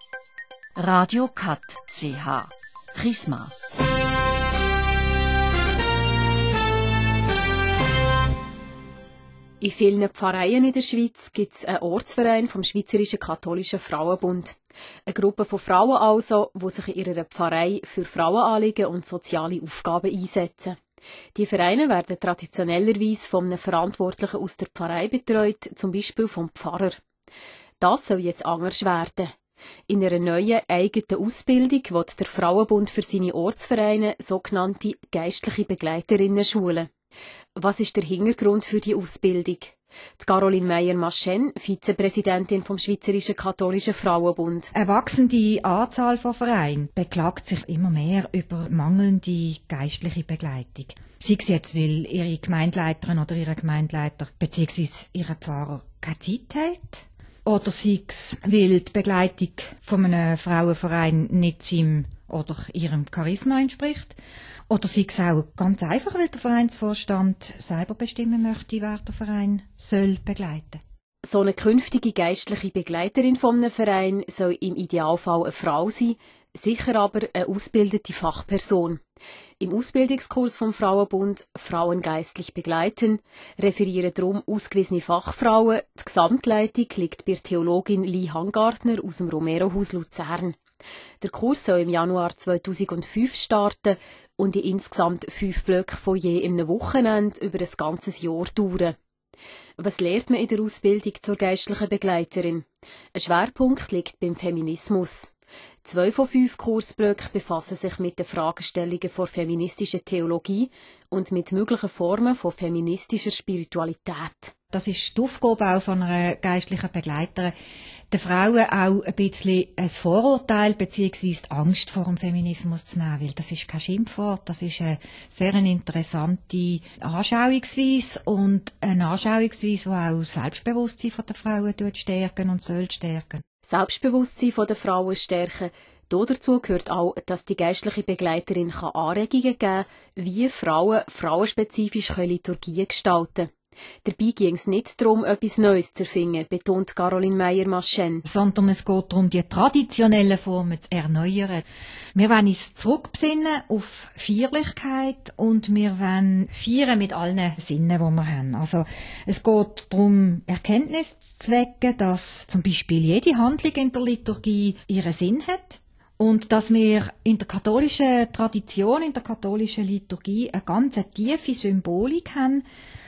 Radio Kat CH Chrisma. In vielen Pfarreien in der Schweiz gibt es einen Ortsverein vom Schweizerischen Katholischen Frauenbund. Eine Gruppe von Frauen also, die sich in ihrer Pfarrei für Frauenanliegen und soziale Aufgaben einsetzen. Die Vereine werden traditionellerweise von einem Verantwortlichen aus der Pfarrei betreut, zum Beispiel vom Pfarrer. Das soll jetzt anders werden. In einer neuen eigenen Ausbildung wird der Frauenbund für seine Ortsvereine sogenannte geistliche Begleiterinnen schulen. Was ist der Hintergrund für die Ausbildung? Die Caroline Meyer-Maschen, Vizepräsidentin vom Schweizerischen Katholischen Frauenbund. Eine wachsende Anzahl von Vereinen beklagt sich immer mehr über mangelnde geistliche Begleitung. Sei es jetzt, weil ihre Gemeindeleiterin oder ihre Gemeindeleiter bzw. ihre Pfarrer keine Zeit hat, oder sei es, weil die Begleitung von einem Frauenverein nicht seinem oder ihrem Charisma entspricht. Oder sei es auch ganz einfach, weil der Vereinsvorstand selber bestimmen möchte, wer der Verein soll begleiten. So eine künftige geistliche Begleiterin von einem Verein soll im Idealfall eine Frau sein, sicher aber eine ausgebildete Fachperson. Im Ausbildungskurs vom Frauenbund «Frauen geistlich begleiten» referieren darum ausgewiesene Fachfrauen. Die Gesamtleitung liegt bei Theologin Lee Hangartner aus dem Romero-Haus Luzern. Der Kurs soll im Januar 2005 starten und in insgesamt 5 Blöcken von je einem Wochenende über ein ganzes Jahr dauern. Was lernt man in der Ausbildung zur geistlichen Begleiterin? Ein Schwerpunkt liegt beim Feminismus. 2 von 5 Kursblöcke befassen sich mit den Fragestellungen der feministischen Theologie und mit möglichen Formen von feministischer Spiritualität. Das ist die Aufgabe auch von einer geistlichen Begleiterin, den Frauen auch ein bisschen ein Vorurteil bzw. die Angst vor dem Feminismus zu nehmen, weil das ist kein Schimpfwort, das ist eine sehr interessante Anschauungsweise und eine Anschauungsweise, die auch das Selbstbewusstsein der Frauen stärken und soll stärken. Selbstbewusstsein der Frauen stärken. Dazu gehört auch, dass die geistliche Begleiterin Anregungen geben kann, wie Frauen frauenspezifisch Liturgien gestalten können. Dabei ging es nicht darum, etwas Neues zu erfinden, betont Caroline Meyer-Maschen. Sondern es geht darum, die traditionellen Formen zu erneuern. Wir wollen uns zurückbesinnen auf Feierlichkeit und wir wollen feiern mit allen Sinnen, die wir haben. Also es geht darum, Erkenntnis zu wecken, dass zum Beispiel jede Handlung in der Liturgie ihren Sinn hat. Und dass wir in der katholischen Tradition, in der katholischen Liturgie eine ganz tiefe Symbolik haben,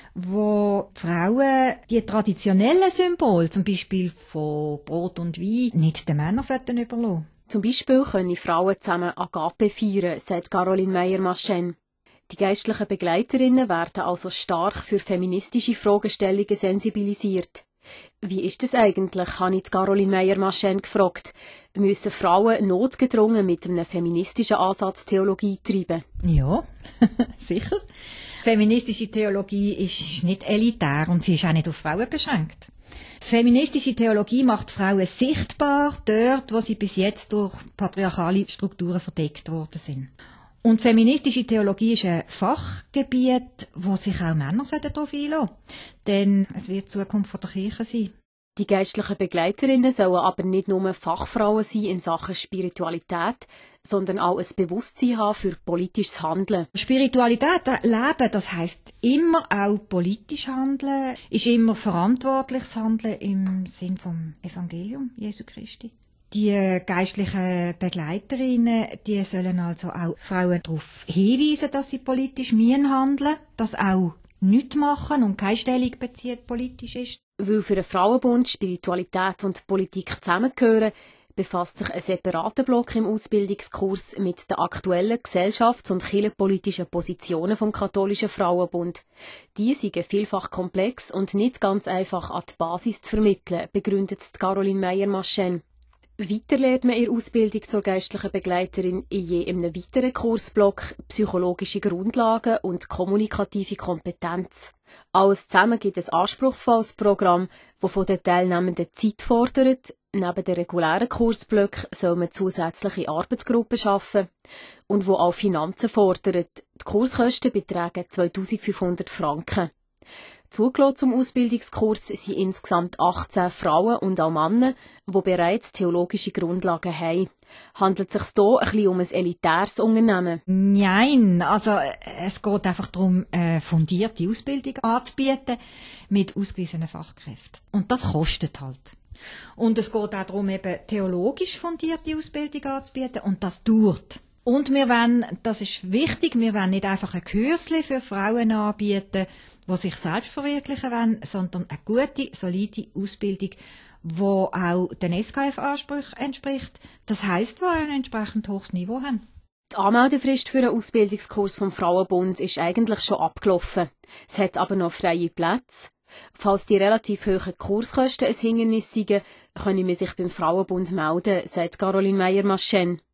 wo die Frauen die traditionellen Symbole, zum Beispiel von Brot und Wein, nicht den Männern überlassen sollten. Zum Beispiel können Frauen zusammen Agape feiern, sagt Caroline Meyer-Maschen. Die geistlichen Begleiterinnen werden also stark für feministische Fragestellungen sensibilisiert. Wie ist es eigentlich, habe ich Caroline Meyer-Maschen gefragt. Müssen Frauen notgedrungen mit einem feministischen Ansatz Theologie treiben? Ja, sicher. Feministische Theologie ist nicht elitär und sie ist auch nicht auf Frauen beschränkt. Feministische Theologie macht Frauen sichtbar dort, wo sie bis jetzt durch patriarchale Strukturen verdeckt worden sind. Und feministische Theologie ist ein Fachgebiet, wo sich auch Männer darauf einlassen sollten. Denn es wird die Zukunft der Kirche sein. Die geistlichen Begleiterinnen sollen aber nicht nur Fachfrauen sein in Sachen Spiritualität, sondern auch ein Bewusstsein haben für politisches Handeln. Spiritualität leben, das heisst immer auch politisch handeln, ist immer verantwortliches Handeln im Sinn vom Evangelium Jesu Christi. Die geistlichen Begleiterinnen, die sollen also auch Frauen darauf hinweisen, dass sie politisch handeln, dass auch nichts machen und keine Stellung beziehen politisch ist. Weil für den Frauenbund Spiritualität und Politik zusammengehören, befasst sich ein separater Block im Ausbildungskurs mit den aktuellen gesellschafts- und kirchenpolitischen Positionen vom Katholischen Frauenbund. Die sind vielfach komplex und nicht ganz einfach an die Basis zu vermitteln, begründet Caroline Meyer-Maschen. Weiter lernt man in der Ausbildung zur geistlichen Begleiterin in je einem weiteren Kursblock psychologische Grundlagen und kommunikative Kompetenz. Alles zusammen gibt ein anspruchsvolles Programm, das von den Teilnehmenden Zeit fordert. Neben den regulären Kursblöcken soll man zusätzliche Arbeitsgruppen schaffen und wo auch Finanzen fordert. Die Kurskosten betragen 2500 Franken. Zugelassen zum Ausbildungskurs sind insgesamt 18 Frauen und auch Männer, die bereits theologische Grundlagen haben. Handelt es sich hier ein bisschen um ein elitäres Unternehmen? Nein, also es geht einfach darum, fundierte Ausbildung anzubieten mit ausgewiesenen Fachkräften. Und das kostet halt. Und es geht auch darum, eben theologisch fundierte Ausbildung anzubieten und das dauert. Und wir wollen, das ist wichtig, wir wollen nicht einfach ein Kürzli für Frauen anbieten, die sich selbst verwirklichen wollen, sondern eine gute, solide Ausbildung, die auch den SKF-Ansprüchen entspricht. Das heisst, die ein entsprechend hohes Niveau haben. Die Anmeldefrist für einen Ausbildungskurs vom Frauenbund ist eigentlich schon abgelaufen. Es hat aber noch freie Plätze. Falls die relativ hohen Kurskosten ein Hindernis sind, können wir sich beim Frauenbund melden, sagt Caroline Meyer-Maschen.